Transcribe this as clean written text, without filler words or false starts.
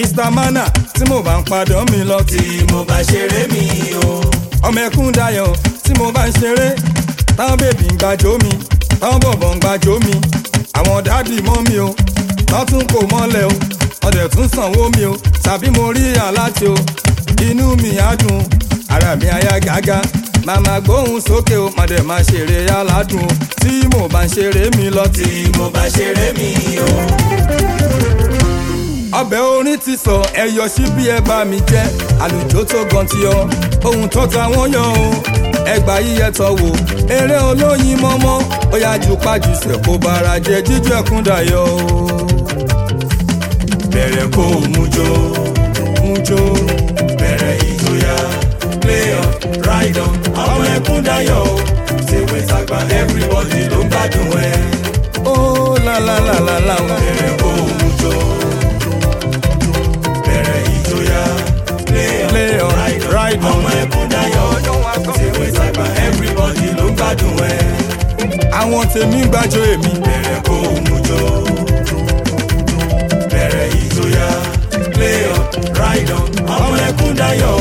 Mr. Mana tí mo bá ń padà mi lọ tí mo bá ṣeré mi o. ọmọ ẹkún dayọ̀ tí mo bá ń ṣeré táwọn bèbí ń gbàjó mi táwọn bọ̀bọ̀ ń gbàjó mi àwọn dáàdì mọ́ mi o wọ́n tún kò mọ́lẹ̀ o ọdẹ tún sanwó mi o tàbí mo rí aláti o inú mi á dùn ara mi á yá gágá màmá gbóhùn sókè o mọ̀dẹ̀ máa ṣeré aládùn o tí mo bá ń ṣeré mi lọ tí mo bá ṣeré mi o. ọbẹ̀ orin ti sọ ẹyọ síbí ẹ bá mi jẹ́ àlùjó tó gan ti ọ ohun tó ta wọ́n yan o ẹgbà yíyẹ tọ wò eré olóyin mọ́mọ́ ó yá ju pájùsẹ̀ kó bára jẹ jíjọ ẹkún dayọ̀ o. bẹ̀rẹ̀ kó o mú jó bẹ̀rẹ̀ ìjọyà play on ride on ọmọ ẹkún dayọ̀ o ṣèwé tàgbà everybody ló ń gbádùn ẹ. ó lálálálálá o. bẹ̀rẹ̀ kó o mú jó bẹ̀rẹ̀ ìjọyà play on ride on ọmọ ẹkún dayọ̀ ṣèwé tàgbà everybody ló ń gbádùn ẹ. àwọn tèmi ń gbàjọ èmi. bẹ̀rẹ̀ kó o mú jó bẹ̀rẹ̀ ìjọyà play on ride on ọmọ ẹkún dayọ̀